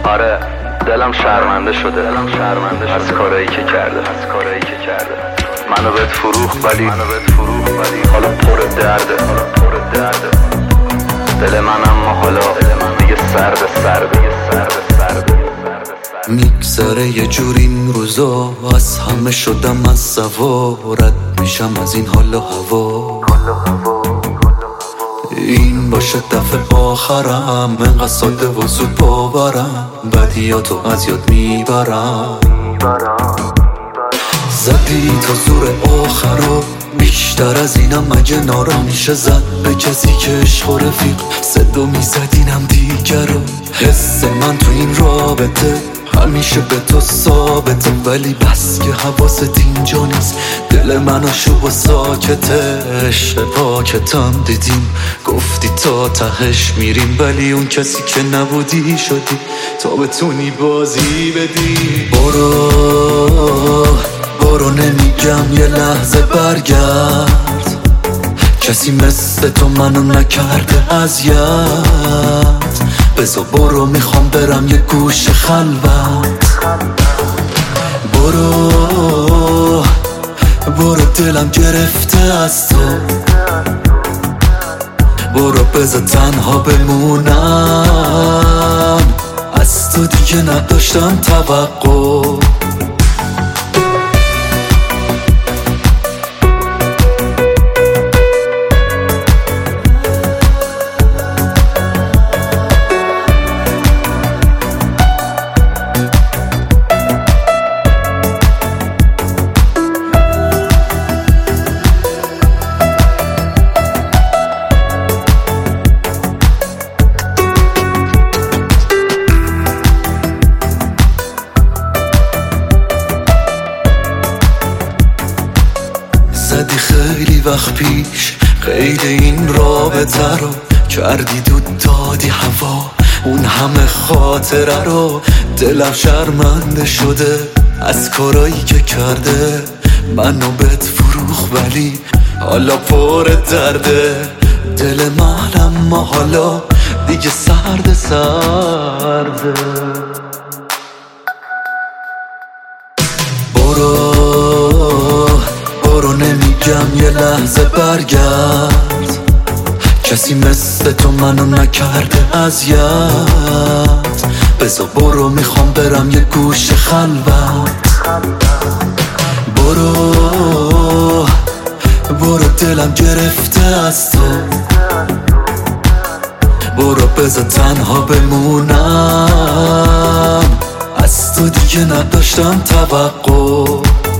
آره دلم شرمنده شده از کارایی که کرده منو بهت فروخت ولی حالا پر درده دل من اما حالا دیگه سرده میگذره یه جور این روزا از همه شدم از سوارت میشم از این حال و هوا این باشه دفعه آخرم انقدر ساده و زود باورم بدیاتو از یاد میبرم زدی تا زور آخرا بیشتر از اینم مگه نارا میشه زد به کسی که عشق و رفیق صدا میزد اینم دیگر رو حس من تو این رابطه همیشه به تو ثابته ولی بس که حواست اینجا نیست دل منو شو و ساکته عشق پاکتم دیدیم گفتی تا تهش میریم ولی اون کسی که نبودی شدی تا بتونی بازی بدی برو نمیگم یه لحظه برگرد کسی مثل تو منو نکرده اذیت بذار برو میخوام برم یه گوش خلوت برو دلم گرفته از تو برو بذار تنها بمونم از تو دیگه نداشتم توقع زدی خیلی وقت پیش قید این رابطه رو کردی دود دادی هوا اون همه خاطره رو دلم شرمنده شده از کارایی که کرده منو بهت فروخ ولی حالا پر درده دل من اما حالا دیگه سرده برو نمیگم یه لحظه برگرد کسی مثل تو منو نکرده اذیت بذار برو میخوام برم یه گوش خلوت برو دلم گرفته از تو برو بذار تنها بمونم از تو دیگه نداشتم توقع